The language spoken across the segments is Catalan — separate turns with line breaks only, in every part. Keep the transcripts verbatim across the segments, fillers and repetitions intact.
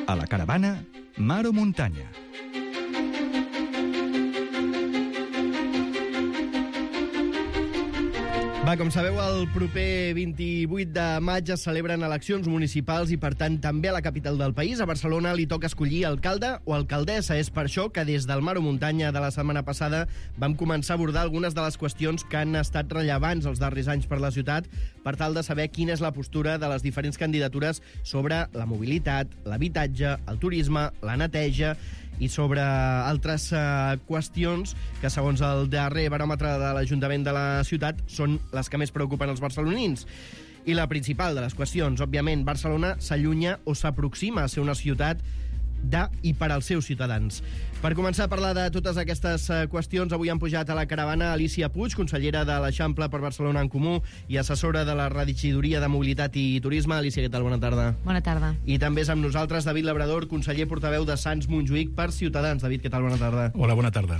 A la caravana, mar o muntanya.
Va, com sabeu, el proper vint-i-vuit de maig es celebren eleccions municipals i, per tant, també a la capital del país. A Barcelona li toca escollir alcalde o alcaldessa. És per això que des del Mar o Muntanya de la setmana passada vam començar a abordar algunes de les qüestions que han estat rellevants els darrers anys per la ciutat, per tal de saber quina és la postura de les diferents candidatures sobre la mobilitat, l'habitatge, el turisme, la neteja i sobre altres uh, qüestions que, segons el darrer baròmetre de l'Ajuntament de la ciutat, són les que més preocupen els barcelonins. I la principal de les qüestions, òbviament, Barcelona s'allunya o s'aproxima a ser una ciutat de i per als seus ciutadans. Per començar a parlar de totes aquestes uh, qüestions, avui han pujat a la caravana Alicia Puig, consellera de l'Eixample per Barcelona en Comú i assessora de la Regidoria de Mobilitat i Turisme. Alicia, què tal? Bona tarda.
Bona tarda.
I també és amb nosaltres David Labrador, conseller portaveu de Sants Montjuïc per Ciutadans. David, què tal? Bona tarda.
Hola, bona tarda.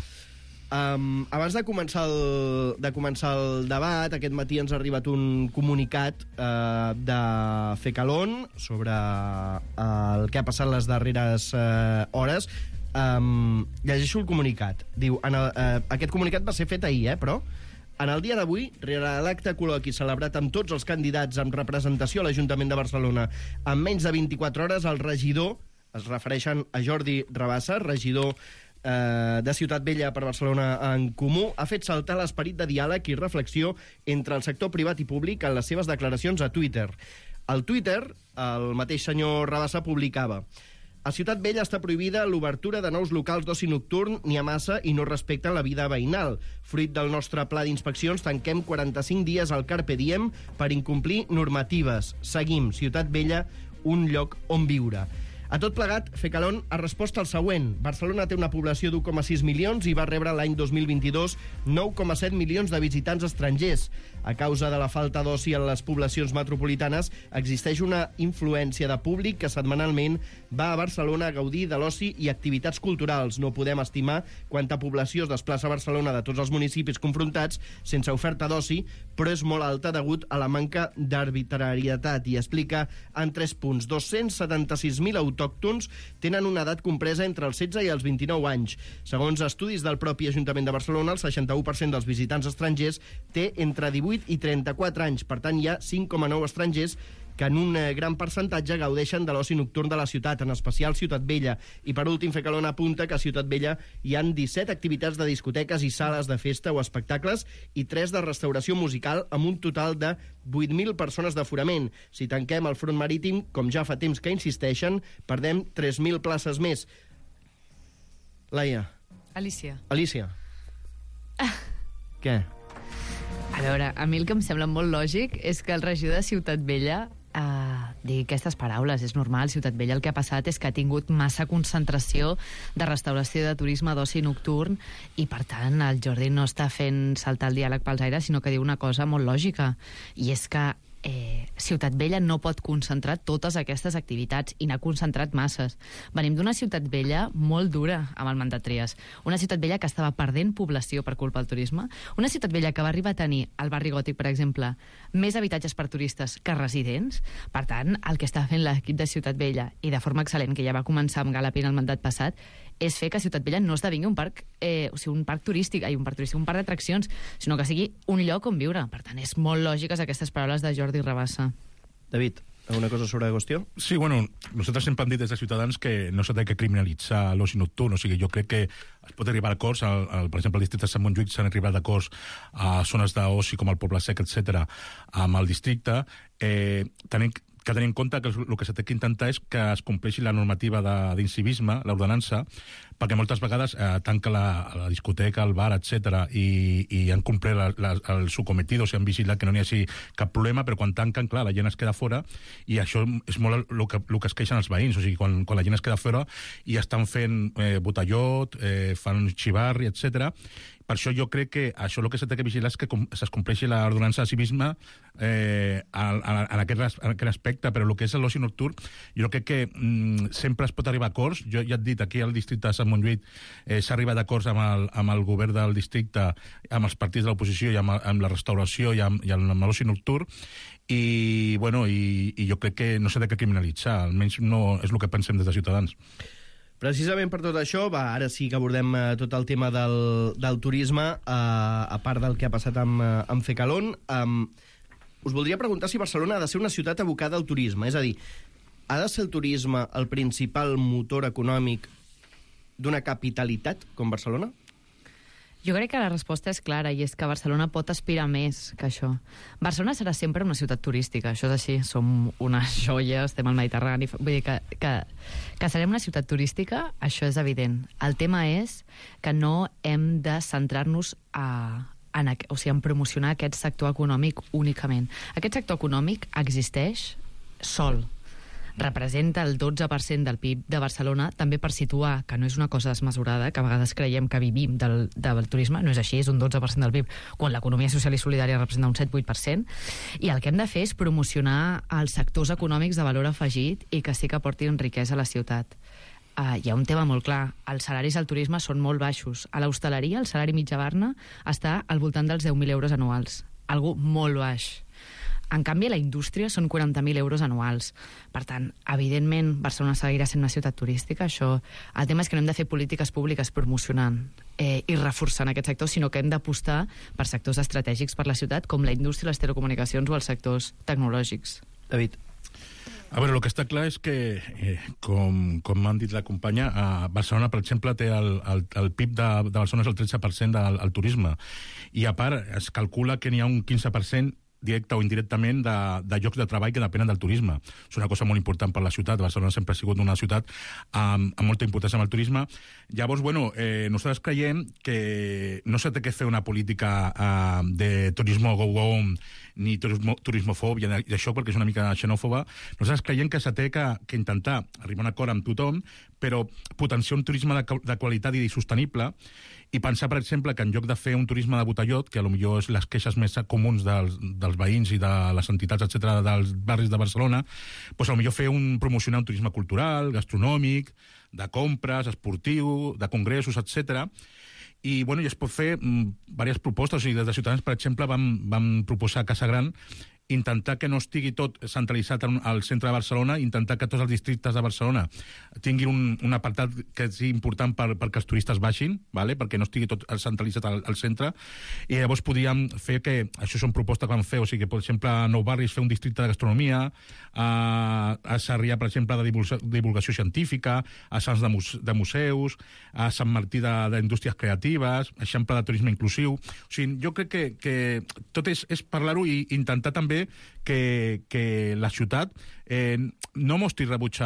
Um, abans de començar, el, de començar el debat, aquest matí ens ha arribat un comunicat uh, de Fecalon sobre uh, el que ha passat les darreres uh, hores. Um, llegeixo el comunicat. Diu, en el, uh, aquest comunicat va ser fet ahir, eh, però... En el dia d'avui, rere l'acte col·loqui celebrat amb tots els candidats amb representació a l'Ajuntament de Barcelona, en menys de vint-i-quatre hores, el regidor, es refereixen a Jordi Rabassa, regidor eh, de Ciutat Vella per Barcelona en Comú, ha fet saltar l'esperit de diàleg i reflexió entre el sector privat i públic en les seves declaracions a Twitter. Al Twitter, el mateix senyor Rabassa publicava: a Ciutat Vella està prohibida l'obertura de nous locals d'oci nocturn ni a massa i no respecten la vida veïnal. Fruit del nostre pla d'inspeccions, tanquem quaranta-cinc dies al Carpe Diem per incomplir normatives. Seguim, Ciutat Vella, un lloc on viure. A tot plegat, Fecalon ha respost al següent. Barcelona té una població d'u coma sis milions i va rebre l'any dos mil vint-i-dos nou coma set milions de visitants estrangers. A causa de la falta d'oci en les poblacions metropolitanes, existeix una influència de públic que setmanalment va a Barcelona a gaudir de l'oci i activitats culturals. No podem estimar quanta població es desplaça a Barcelona de tots els municipis confrontats sense oferta d'oci, però és molt alta degut a la manca d'arbitrarietat. I explica en tres punts. dos-cents setanta-sis mil autòctons tenen una edat compresa entre els setze i els vint-i-nou anys. Segons estudis del propi Ajuntament de Barcelona, el seixanta-u per cent dels visitants estrangers té entre divuit i trenta-quatre anys. Per tant, hi ha cinc coma nou estrangers que en un gran percentatge gaudeixen de l'oci nocturn de la ciutat, en especial Ciutat Vella. I per últim, Fecalon apunta que a Ciutat Vella hi han disset activitats de discoteques i sales de festa o espectacles i tres de restauració musical amb un total de vuit mil persones d'aforament. Si tanquem el front marítim, com ja fa temps que insisteixen, perdem tres mil places més. Laia.
Alicia.
Alicia. Què?
A veure, a mi el que em sembla molt lògic és que el regidor de Ciutat Vella Uh, digui aquestes paraules. És normal, Ciutat Vella el que ha passat és que ha tingut massa concentració de restauració, de turisme, d'oci nocturn, i per tant el Jordi no està fent saltar el diàleg pels aires, sinó que diu una cosa molt lògica, i és que eh, Ciutat Vella no pot concentrar totes aquestes activitats, i n'ha concentrat masses. Venim d'una Ciutat Vella molt dura amb el mandat Trias, una Ciutat Vella que estava perdent població per culpa del turisme, una Ciutat Vella que va arribar a tenir al barri Gòtic, per exemple, més habitatges per turistes que residents. Per tant, el que està fent l'equip de Ciutat Vella, i de forma excel·lent, que ja va començar amb Galapin el mandat passat, és fer que Ciutat Vella no esdevingui un parc, eh, o sigui, un parc turístic, ai, un parc turístic, un parc d'atraccions, sinó que sigui un lloc on viure. Per tant, és molt lògiques aquestes paraules de Jordi Rabassa.
David, alguna cosa sobre la qüestió?
Sí, bueno, nosaltres sempre hem dit des de Ciutadans que no s'ha de criminalitzar l'oci nocturn, o sigui, jo crec que es pot arribar a acords, al, al, per exemple, al districte de Sant Montjuïc s'han arribat d'acords a zones d'oci com el Poble Sec, etcètera, amb el districte, eh, tenint que tenir en compte que el que s'ha d'intentar és que es compleixi la normativa d'incivisme, l'ordenança, perquè moltes vegades eh, tanca la, la discoteca, el bar, etcètera, i, i han complert la, la, el su cometido, o sigui, han vigilat que no n'hi hagi cap problema, però quan tanquen, clar, la gent es queda fora, i això és molt el que, el que es queixen els veïns, o sigui, quan, quan la gent es queda fora i estan fent eh, botellot, eh, fan xivarri, etcètera. per això jo crec que això el que s'ha de vigilar és que es compleixi l'ordenança de civisme eh, en, aquest, en aquest aspecte, però el que és l'oci nocturn, jo crec que mm, sempre es pot arribar a acords. Jo ja he dit, aquí al districte de Sant Montjuïc eh, s'ha arribat a acords amb el, amb el govern del districte, amb els partits de l'oposició i amb, amb la restauració i amb, i amb l'oci nocturn, i, bueno, i, i jo crec que no s'ha de criminalitzar, almenys no és el que pensem des de Ciutadans.
Precisament per tot això, va, ara sí que abordem eh, tot el tema del, del turisme, eh, a part del que ha passat amb, eh, amb Fecalón. Um, us voldria preguntar si Barcelona ha de ser una ciutat abocada al turisme, és a dir, ha de ser el turisme el principal motor econòmic d'una capitalitat com Barcelona?
Jo crec que la resposta és clara, i és que Barcelona pot aspirar més que això. Barcelona serà sempre una ciutat turística, això és així, som una joia, estem al Mediterrani, vull dir que, que, que serem una ciutat turística, això és evident. El tema és que no hem de centrar-nos a, en, o sigui, en promocionar aquest sector econòmic únicament. Aquest sector econòmic existeix sol, representa el dotze per cent del P I B de Barcelona, també per situar que no és una cosa desmesurada, que a vegades creiem que vivim del, del turisme, no és així, és un dotze per cent del P I B, quan l'economia social i solidària representa un set vuit per cent, i el que hem de fer és promocionar els sectors econòmics de valor afegit i que sí que portin riquesa a la ciutat. Uh, hi ha un tema molt clar, els salaris al turisme són molt baixos. A l'hostaleria el salari mitjà a Barna està al voltant dels deu mil euros anuals, algo molt baix. En canvi, la indústria són quaranta mil euros anuals. Per tant, evidentment, Barcelona seguirà sent una ciutat turística. Això, el tema és que no hem de fer polítiques públiques promocionant eh, i reforçant aquest sector, sinó que hem d'apostar per sectors estratègics per la ciutat, com la indústria, les telecomunicacions o els sectors tecnològics.
David.
A veure, el que està clar és que, eh, com, com m'han dit la companya, a Barcelona, per exemple, té el, el, el P I B de, de Barcelona és el tretze per cent del el turisme. I a part, es calcula que n'hi ha un quinze per cent directe o indirectament de, de llocs de treball que depenen del turisme. És una cosa molt important per la ciutat. Barcelona sempre ha sigut una ciutat amb, amb molta importància amb el turisme. Llavors, bueno, eh, nosaltres creiem que no s'ha de fer una política eh, de turisme go-go ni turismo, turismofòbia i això perquè és una mica xenòfoba. Nosaltres creiem que s'ha de que, que intentar arribar a un acord amb tothom, però potenciar un turisme de, de qualitat i sostenible, i pensar, per exemple, que en lloc de fer un turisme de botellot, que potser és les queixes més comuns dels, dels veïns i de les entitats, etcètera, dels barris de Barcelona, doncs potser fer un, promocionar un turisme cultural, gastronòmic, de compres, esportiu, de congressos, etcètera. I, bueno, i es pot fer mm, diverses propostes. O sigui, des de Ciutadans, per exemple, vam, vam proposar a Casa Gran intentar que no estigui tot centralitzat al centre de Barcelona, intentar que tots els districtes de Barcelona tinguin un, un apartat que sigui important per, perquè els turistes baixin, ¿vale? Perquè no estigui tot centralitzat al, al centre, i llavors podríem fer que, això són propostes que vam fer, o sigui que, per exemple, a Nou Barris fer un districte de gastronomia, a, a Sarrià, per exemple, de divulgació, divulgació científica, a Sants de, muse, de museus, a Sant Martí d'indústries creatives, exemple de turisme inclusiu. O sigui, jo crec que, que tot és, és parlar-ho i intentar també que, que la ciutat eh, no mostri rebuig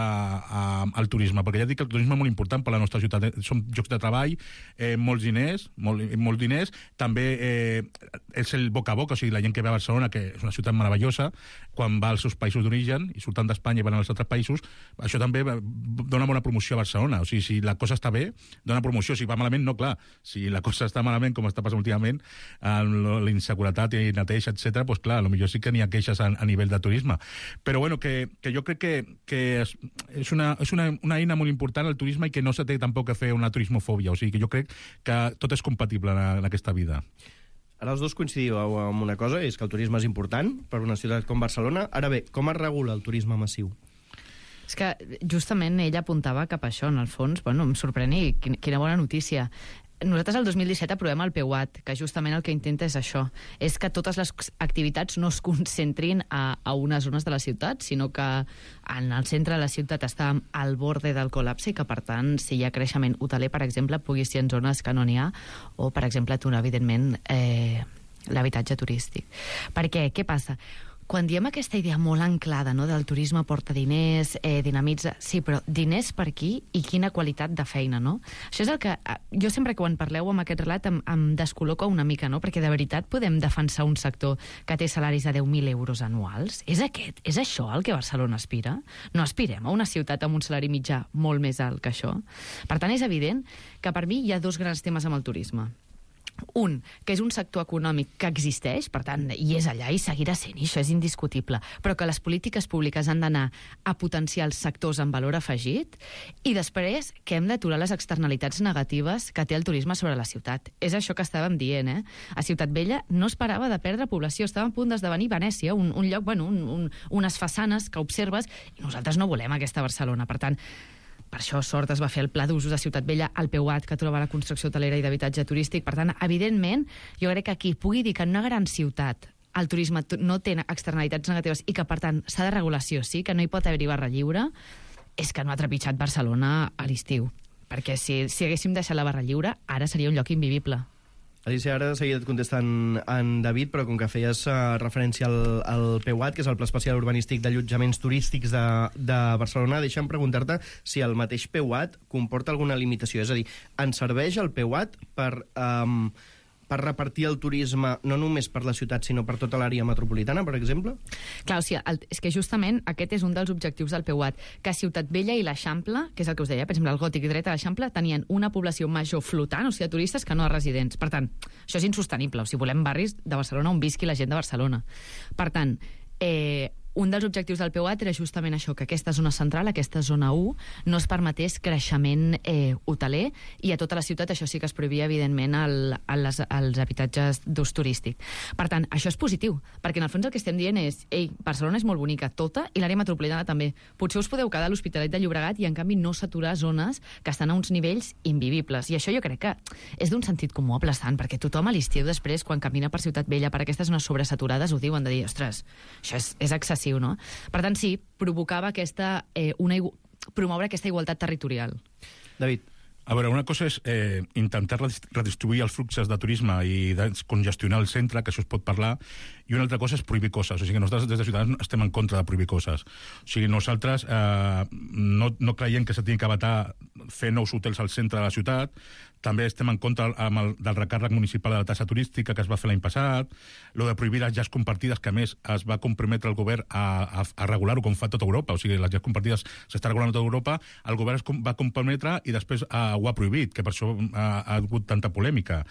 al turisme, perquè ja dic que el turisme és molt important per a la nostra ciutat. Són llocs de treball, eh, molts diners, molt, molts diners, també eh, és el boca a boca, o sigui, la gent que ve a Barcelona, que és una ciutat meravellosa, quan va als seus països d'origen i surten d'Espanya i van als altres països, això també dona bona promoció a Barcelona. O sigui, si la cosa està bé, dona promoció. Si va malament, no, clar. Si la cosa està malament, com està passant últimament, la inseguretat i neteja, etcètera, doncs clar, potser sí que n'hi ha queixes a, a nivell de turisme. Però bueno, que, que jo crec que, que és, és, una, és una, una eina molt important el turisme i que no s'ha de tampoc que fer una turismofòbia. O sigui que jo crec que tot és compatible en, en aquesta vida.
Ara els dos coincidiu amb una cosa, és que el turisme és important per una ciutat com Barcelona. Ara bé, com es regula el turisme massiu?
És que justament ell apuntava cap a això, en el fons. Bueno, em sorprèn i quina bona notícia. Nosaltres el dos mil disset aprovem el P U A T, que justament el que intenta és això, és que totes les activitats no es concentrin a, a unes zones de la ciutat, sinó que en el centre de la ciutat està al borde del col·lapse i que, per tant, si hi ha creixement hoteler, per exemple, pugui ser en zones que no n'hi ha, o, per exemple, aturar, evidentment, eh, l'habitatge turístic. Per què? Què passa? Quan diem aquesta idea molt anclada, no?, del turisme porta diners, eh, dinamitza... Sí, però diners per qui i quina qualitat de feina, no? Això és el que... Jo sempre que quan parleu amb aquest relat em, em descol·loca una mica, no? Perquè de veritat podem defensar un sector que té salaris de deu mil euros anuals? És aquest? És això el que Barcelona aspira? No aspirem a una ciutat amb un salari mitjà molt més alt que això? Per tant, és evident que per mi hi ha dos grans temes amb el turisme. Un, que és un sector econòmic que existeix, per tant, i és allà i seguirà sent, i això és indiscutible, però que les polítiques públiques han d'anar a potenciar els sectors amb valor afegit, i després que hem d'aturar les externalitats negatives que té el turisme sobre la ciutat. És això que estàvem dient, eh? A Ciutat Vella no es parava de perdre població, estava a punt d'esdevenir Venècia, un, un lloc, bueno, un, un, unes façanes que observes, i nosaltres no volem aquesta Barcelona. Per tant, per això Sort es va fer el pla d'usos de Ciutat Vella, el P U A T, que troba la construcció hotelera i d'habitatge turístic. Per tant, evidentment, jo crec que aquí pugui dir que en una gran ciutat el turisme no té externalitats negatives i que, per tant, s'ha de regulació, sí, que no hi pot haver-hi barra lliure, és que no ha trepitjat Barcelona a l'estiu. Perquè si, si haguéssim deixat la barra lliure, ara seria un lloc invivible.
Alicia, ara de seguida et contesta en, en David, però com que feies uh, referència al, al P U A T, que és el Pla Especial Urbanístic d'Allotjaments Turístics de, de Barcelona, deixa'm preguntar-te si el mateix P U A T comporta alguna limitació. És a dir, ens serveix el P U A T per, um, per repartir el turisme no només per la ciutat, sinó per tota l'àrea metropolitana, per exemple?
Clar, o sigui, el, és que justament aquest és un dels objectius del P U A T, que Ciutat Vella i l'Eixample, que és el que us deia, per exemple, el Gòtic i dret a l'Eixample, tenien una població major flotant, o sigui, de turistes, que no de residents. Per tant, això és insostenible. O sigui, volem barris de Barcelona on visqui la gent de Barcelona. Per tant, eh, un dels objectius del P U A T era justament això, que aquesta zona central, aquesta zona u, no es permetés creixement eh, hoteler, i a tota la ciutat això sí que es prohibia, evidentment, el, els, els habitatges d'ús turístic. Per tant, això és positiu, perquè en el fons el que estem dient és, ei, Barcelona és molt bonica, tota, i l'àrea metropolitana també. Potser us podeu quedar a l'Hospitalet de Llobregat i, en canvi, no saturar zones que estan a uns nivells invivibles. I això jo crec que és d'un sentit comú aplastant, perquè tothom a l'estiu després, quan camina per Ciutat Vella, per aquestes zones sobresaturades, ho diuen, de dir, ostres, això és, és excessiu. No? Per tant, sí, provocava aquesta, eh, una, promoure aquesta igualtat territorial.
David.
A veure, una cosa és eh, intentar redistribuir els fluxos de turisme i congestionar el centre, que això es pot parlar, i una altra cosa és prohibir coses. O sigui, nosaltres des de Ciutadans estem en contra de prohibir coses. O sigui, nosaltres eh, no, no creiem que se tingui que vetar fer nous hotels al centre de la ciutat. També estem en contra amb el, del recàrrec municipal de la taxa turística que es va fer l'any passat, lo de prohibir les llars compartides, que a més es va comprometre el govern a, a, a regular-ho com fa tota Europa. O sigui, les llars compartides s'està regulant a tota Europa, el govern es va comprometre i després uh, ho ha prohibit, que per això uh, ha hagut tanta polèmica.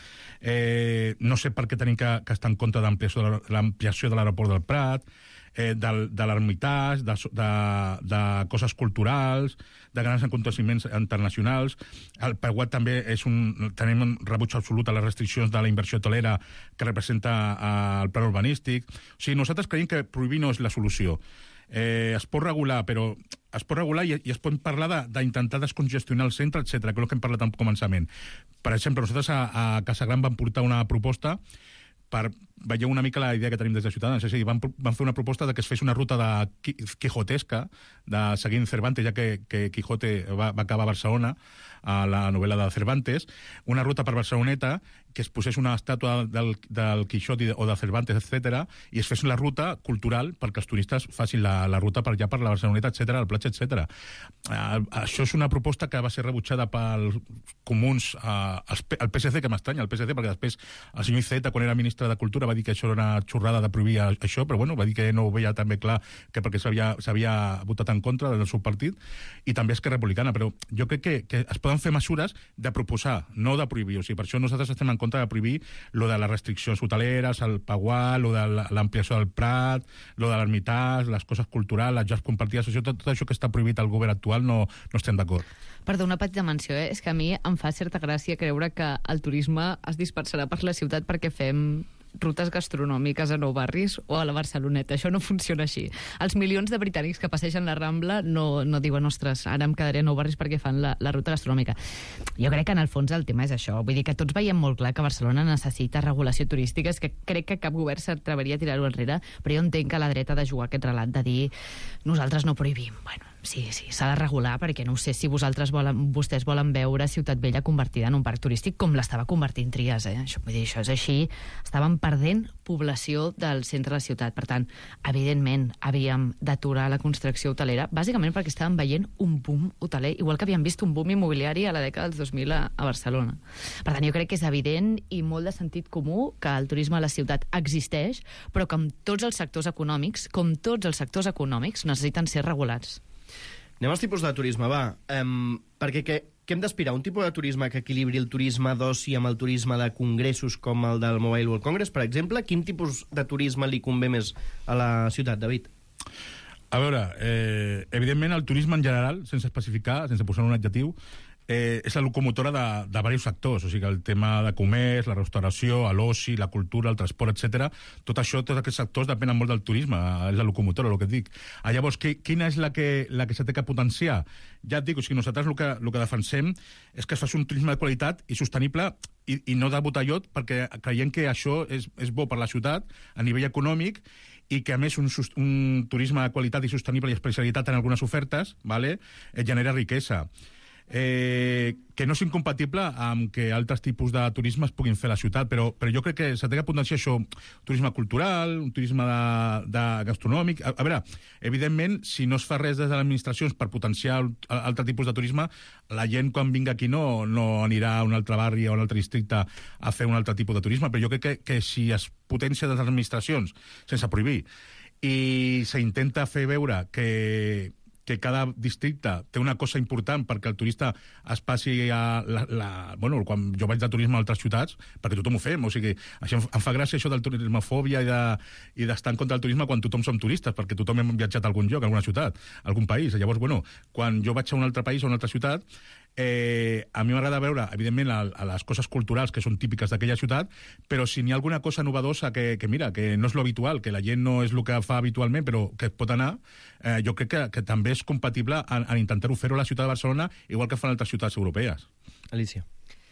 Eh, no sé per què tenim que, que estar en contra de l'ampliació de l'aeroport del Prat, eh, del, de l'Ermitage, de, de, de coses culturals, de grans aconteciments internacionals. El P U A T també és un... Tenim un rebuig absolut a les restriccions de la inversió hotelera que representa eh, el pla urbanístic. O sigui, nosaltres creiem que prohibir no és la solució. Eh, es pot regular, però es pot regular i, i es pot parlar d'intentar de, descongestionar el centre, etcètera, que és el que hem parlat al començament. Per exemple, nosaltres a, a Casa Gran vam portar una proposta per veieu una mica la idea que tenim des de Ciutadans. És a dir, van, van fer una proposta de que es fes una ruta de quijotesca, de seguint Cervantes, ja que, que Quijote va, va acabar a Barcelona, a la novel·la de Cervantes, una ruta per Barceloneta, que es posés una estàtua del, del Quixot o de Cervantes, etcètera, i es fes la ruta cultural perquè els turistes facin la, la ruta per allà, per la Barceloneta, etcètera, el platja, etcètera. Uh, això és una proposta que va ser rebutjada pels comuns, uh, el P S C, que m'estranya, el P S C, perquè després el senyor Iceta, quan era ministre de Cultura, va dir que això era una xorrada de prohibir això, però bueno, va dir que no ho veia també clar, que perquè s'havia votat en contra del seu partit, i també Esquerra Republicana, però jo crec que, que es poden fer mesures de proposar, no de prohibir. O sigui, per això nosaltres estem en contra de prohibir lo de les restriccions hoteleres, el P U A, lo de l'ampliació del Prat, lo de l'Ermitage, les coses culturals, les llars compartides, això, tot, tot això que està prohibit al govern actual no, no estem d'acord.
Perdó, una petita menció, eh? És que a mi em fa certa gràcia creure que el turisme es dispersarà per la ciutat perquè fem rutes gastronòmiques a Nou Barris o a la Barceloneta. Això no funciona així. Els milions de britànics que passegen la Rambla no, no diuen, ostres, ara em quedaré a Nou Barris perquè fan la, la ruta gastronòmica. Jo crec que en el fons el tema és això. Vull dir que tots veiem molt clar que Barcelona necessita regulació turística. És que crec que cap govern s'atreveria a tirar-ho enrere, però jo entenc que la dreta ha de jugar aquest relat de dir nosaltres no prohibim. Bueno, sí, sí, s'ha de regular perquè no sé si vosaltres volen, vostès volen veure Ciutat Vella convertida en un parc turístic com l'estava convertint Trias, eh? Això, vull dir, això és així. Estàvem perdent població del centre de la ciutat. Per tant, evidentment, havíem d'aturar la construcció hotelera, bàsicament perquè estàvem veient un boom hoteler, igual que havíem vist un boom immobiliari a la dècada dels dos mil a, a Barcelona. Per tant, jo crec que és evident i molt de sentit comú que el turisme a la ciutat existeix, però com tots els sectors econòmics, com tots els sectors econòmics, necessiten ser regulats.
Anem als tipus de turisme, va. Um, perquè què, què hem d'aspirar? Un tipus de turisme que equilibri el turisme d'oci amb el turisme de congressos com el del Mobile World Congress, per exemple? Quin tipus de turisme li convé més a la ciutat, David?
A veure, eh, evidentment el turisme en general, sense especificar, sense posar un adjectiu, eh, és la locomotora de, de diversos sectors, o sigui, el tema de comerç, la restauració, l'oci, la cultura, el transport, etcètera. Tot això, tots aquests sectors depenen molt del turisme, és la locomotora, el que et dic. Ah, llavors, qui, quina és la que, la que s'ha de potenciar? Ja et dic, o sigui, nosaltres el que, el que defensem és que es faci un turisme de qualitat i sostenible i, i no de botellot, perquè creiem que això és, és bo per la ciutat a nivell econòmic i que, a més, un, un turisme de qualitat i sostenible i especialitat en algunes ofertes, vale, genera riquesa. Eh, que no és incompatible amb que altres tipus de turisme es puguin fer a la ciutat, però, però jo crec que s'ha de potenciar això, turisme cultural, un turisme de, de gastronòmic. A, a veure, evidentment, si no es fa res des de les administracions per potenciar altre tipus de turisme, la gent quan vinga aquí no, no anirà a un altre barri o a un altre districte a fer un altre tipus de turisme, però jo crec que, que si es potencia des de les administracions, sense prohibir, i s'intenta fer veure que que cada districte té una cosa important perquè el turista es passi a la, la... Bueno, quan jo vaig de turisme a altres ciutats, perquè tothom ho fem, o sigui, això em, em fa gràcia això del turismofòbia i de, i d'estar en contra del turisme quan tothom som turistes, perquè tothom hem viatjat a algun lloc, a alguna ciutat, a algun país. Llavors, bueno, quan jo vaig a un altre país o a una altra ciutat, eh, a mi m'agrada veure, evidentment, a, a les coses culturals que són típiques d'aquella ciutat, però si n'hi ha alguna cosa novedosa que, que, mira, que no és lo habitual, que la gent no és el que fa habitualment, però que es pot anar, eh, jo crec que, que també és compatible en, en intentar-ho fer-ho a la ciutat de Barcelona, igual que fan altres ciutats europees.
Alicia.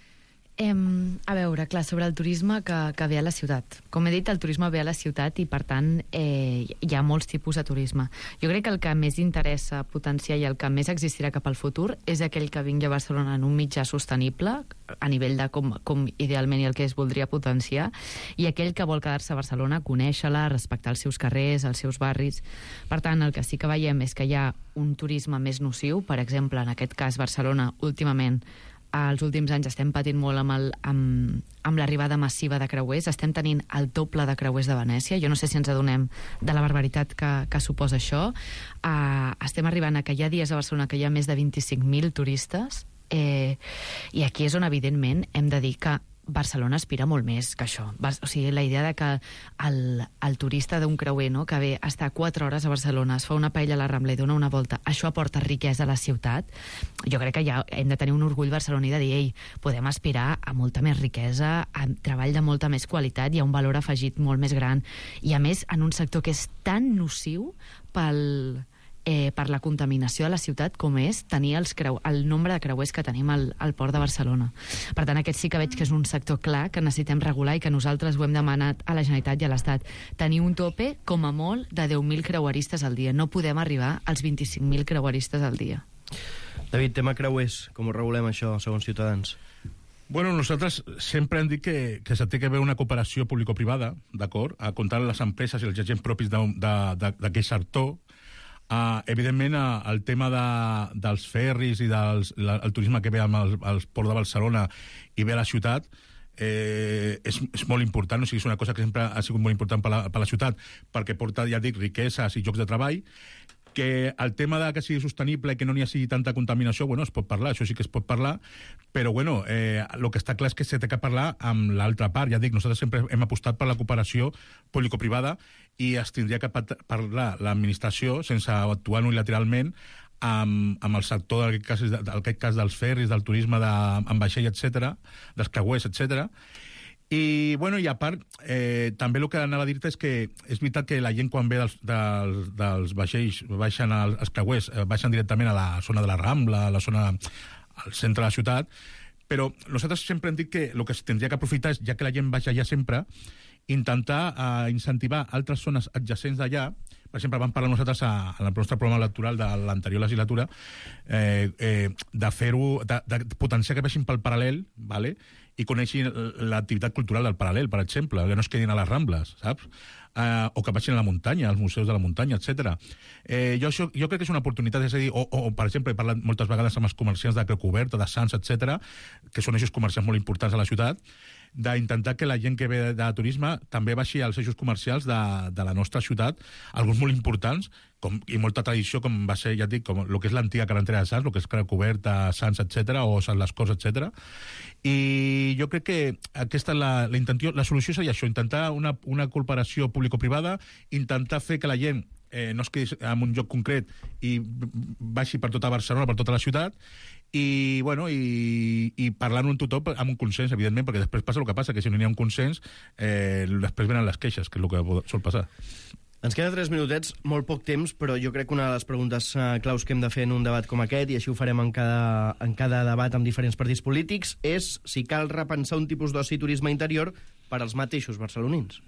Eh, a veure, clar, sobre el turisme que, que ve a la ciutat. Com he dit, el turisme ve a la ciutat i, per tant, eh, hi ha molts tipus de turisme. Jo crec que el que més interessa potenciar i el que més existirà cap al futur és aquell que vingui a Barcelona en un mitjà sostenible, a nivell de com, com idealment i el que es voldria potenciar, i aquell que vol quedar-se a Barcelona, conèixer-la, respectar els seus carrers, els seus barris. Per tant, el que sí que veiem és que hi ha un turisme més nociu. Per exemple, en aquest cas, Barcelona, últimament, als últims anys estem patint molt amb, el, amb, amb l'arribada massiva de creuers. Estem tenint el doble de creuers de Venècia. Jo no sé si ens adonem de la barbaritat que, que suposa això. Uh, estem arribant a que hi ha dies a Barcelona que hi ha més de vint-i-cinc mil turistes, eh, i aquí és on, evidentment, hem de dir que Barcelona aspira molt més que això. O sigui, la idea de que el, el turista d'un creuer, no?, que ve a estar quatre hores a Barcelona, es fa una paella a la Rambla i dona una volta, això aporta riquesa a la ciutat. Jo crec que ja hem de tenir un orgull barceloní de dir, ei, podem aspirar a molta més riquesa, a treball de molta més qualitat i a un valor afegit molt més gran. I, a més, en un sector que és tan nociu pel... Eh, per la contaminació de la ciutat com és tenir els creu el nombre de creuers que tenim al, al port de Barcelona. Per tant, aquest sí que veig que és un sector clar que necessitem regular i que nosaltres ho hem demanat a la Generalitat i a l'Estat. Tenir un tope, com a molt, de deu mil creueristes al dia. No podem arribar als vint-i-cinc mil creueristes al dia.
David, tema creuers, com ho regulem això, segons Ciutadans?
Bueno, nosaltres sempre hem dit que, que s'ha de haver una cooperació público-privada, d'acord, a comptar les empreses i els agents propis d'aquell sector. Uh, evidentment, uh, el tema de, dels ferris i del el turisme que ve amb el, el port de Barcelona i ve a la ciutat eh, és, és molt important, o sigui, és una cosa que sempre ha sigut molt important per la, per la ciutat, perquè porta, ja dic, riqueses i llocs de treball. Que el tema de que sigui sostenible i que no n'hi hagi tanta contaminació, bueno, es pot parlar, això sí que es pot parlar, però, bueno, eh, el que està clar és que s'ha de parlar amb l'altra part. Ja dic, nosaltres sempre hem apostat per la cooperació público-privada i es tindria que parlar l'administració, sense actuar unilateralment, amb, amb el sector, en aquest cas, en aquest cas dels ferris, del turisme de, amb vaixell, etcètera, dels creuers, etcètera. I, bueno, i a part, eh, també el que anava a dir-te és que és veritat que la gent quan ve dels, dels, dels vaixells, baixen als, als creuers, eh, baixen directament a la zona de la Rambla, a la zona, al centre de la ciutat, però nosaltres sempre hem dit que el que es tindria que aprofitar és, ja que la gent baixa allà sempre, intentar eh, incentivar altres zones adjacents d'allà. Per exemple, vam parlar nosaltres a, a la nostra programa electoral de l'anterior legislatura eh, eh, de fer-ho, de, de potenciar que vegin pel paral·lel, vale? I coneixin l'activitat cultural del paral·lel, per exemple, que no es quedin a les Rambles, saps? Eh, o que vagin a la muntanya, als museus de la muntanya, etcètera. Eh, jo, això, jo crec que és una oportunitat, és a dir, o, o per exemple, he parlat moltes vegades amb els comerciants de Creu Coberta, de Sants, etcètera, que són eixos comerciants molt importants a la ciutat, d'intentar que la gent que ve de, de turisme també baixi als eixos comercials de, de la nostra ciutat, alguns molt importants, com, i molta tradició, com va ser, ja et dic, com el que és l'antiga carretera de Sants, el que és Coberta, Sants, etcètera, o Sant Les Corts, etcètera. I jo crec que aquesta és la, la intenció, la solució seria això, intentar una, una cooperació público-privada, intentar fer que la gent eh, no es quedi en un lloc concret i baixi per tota Barcelona, per tota la ciutat, i, bueno, i, i parlant amb tothom amb un consens, evidentment, perquè després passa el que passa, que si no hi ha un consens, eh, després venen les queixes, que és el que sol passar.
Ens queda tres minutets, molt poc temps, però jo crec que una de les preguntes uh, claus que hem de fer en un debat com aquest, i així ho farem en cada, en cada debat amb diferents partits polítics, és si cal repensar un tipus d'oci i turisme interior per als mateixos barcelonins.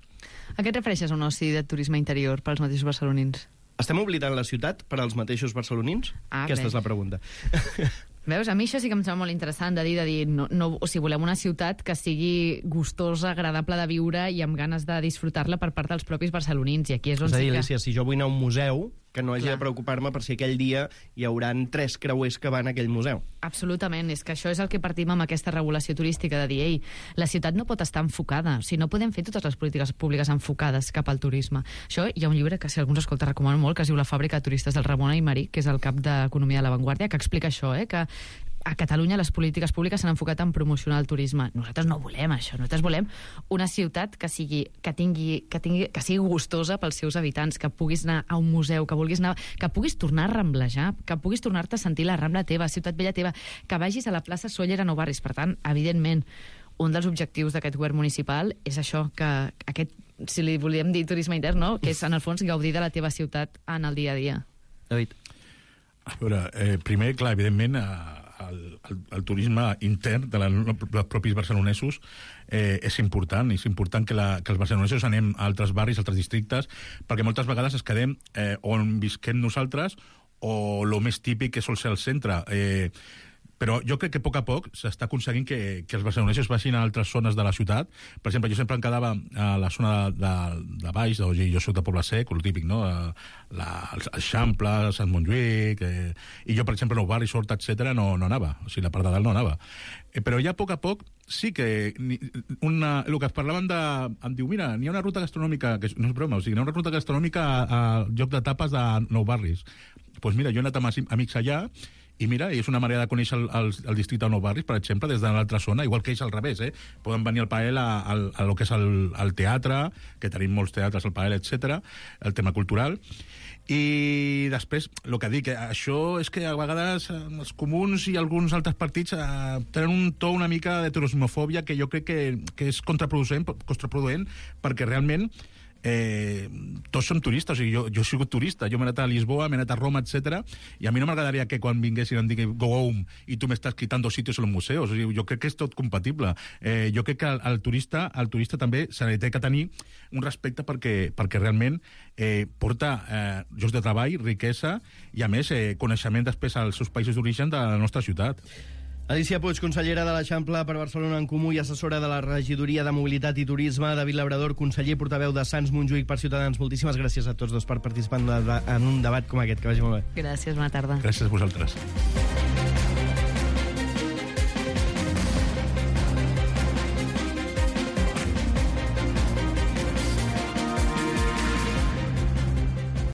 A què et refereixes a un oci de turisme interior per als mateixos barcelonins?
Estem oblidant la ciutat per als mateixos barcelonins?
Ah,
Aquesta
bé.
és la pregunta.
Veus, a mi això sí que em sembla molt interessant de dir, de dir no, no, o sigui, volem una ciutat que sigui gustosa, agradable de viure i amb ganes de disfrutar-la per part dels propis barcelonins, i aquí és on
És a dir,
sí que...
Alícia, si jo vull anar a un museu, que no hagi
Clar.
de preocupar-me per si aquell dia hi hauran tres creuers que van a aquell museu.
Absolutament, és que això és el que partim amb aquesta regulació turística, de dir, ei, la ciutat no pot estar enfocada, o sigui, no podem fer totes les polítiques públiques enfocades cap al turisme. Això hi ha un llibre que, si algú ens escolta, recomano molt, que es diu La fàbrica de turistes, del Ramon Aymarí, que és el cap d'Economia de La Vanguardia, que explica això, eh, que a Catalunya les polítiques públiques s'han enfocat en promocionar el turisme. Nosaltres no volem això, nosaltres volem una ciutat que sigui, que tingui, que tingui, que sigui gustosa pels seus habitants, que puguis anar a un museu, que vulguis anar, que puguis tornar a ramblejar, que puguis tornar-te a sentir la Rambla teva, Ciutat Vella teva, que vagis a la plaça Sóller a Nou Barris. Per tant, evidentment, un dels objectius d'aquest govern municipal és això, que aquest, si li volíem dir turisme intern, no? Que és, en el fons, gaudir de la teva ciutat en el dia a dia.
David.
A veure, eh, primer, clar, evidentment, eh, el, el, el turisme intern de la, dels propis barcelonesos eh, és important, és important que, la, que els barcelonesos anem a altres barris, a altres districtes, perquè moltes vegades es quedem eh, on visquem nosaltres o el més típic que sol ser el centre. Eh, però jo crec que a poc a poc s'està aconseguint que, que els barcelonesos vagin a altres zones de la ciutat. Per exemple, jo sempre em quedava a la zona de, de, de baix, o sigui, jo soc de Poble Sec, el típic, no? La, el Eixample, Sant Montjuïc, eh, i jo, per exemple, Nou Barris, Horta, etcètera, no, no anava, o sigui, la part de dalt no anava. Eh, però ja a poc a poc sí que una, el que es parlaven de... Em diu, mira, n'hi ha una ruta gastronòmica, que no és broma, o sigui, n'hi ha una ruta gastronòmica al lloc de tapes de Nou Barris. Doncs pues mira, jo he anat amb amics allà, i mira, és una manera de conèixer el, el, el districte de Nou Barris, per exemple, des de l'altra zona, igual que és al revés, eh? Poden venir al Pael a, a, a lo que és el, el teatre, que tenim molts teatres al Pael, etcètera, el tema cultural. I després, el que dic, això és que a vegades els comuns i alguns altres partits eh, tenen un to una mica de turismofòbia que jo crec que, que és contraproduent, contraproduent perquè realment Eh, tots som turistes, o sigui, jo, jo he sigut turista, jo m'he anat a Lisboa, m'he anat a Roma, etcètera, i a mi no m'agradaria que quan vinguessin em diguin go home i tu m'estàs quitando sitios en los museos, o sigui, jo crec que és tot compatible. Eh, jo crec que el, el turista el turista també se li té que tenir un respecte perquè, perquè realment eh, porta eh, llocs de treball, riquesa i a més eh, coneixement després als seus països d'origen de la nostra ciutat.
Alícia Puig, consellera de l'Eixample per Barcelona en Comú i assessora de la Regidoria de Mobilitat i Turisme. David Labrador, conseller i portaveu de Sants Montjuïc per Ciutadans. Moltíssimes gràcies a tots dos per participar en un debat com aquest. Que vagi molt bé.
Gràcies, bona tarda.
Gràcies a vosaltres.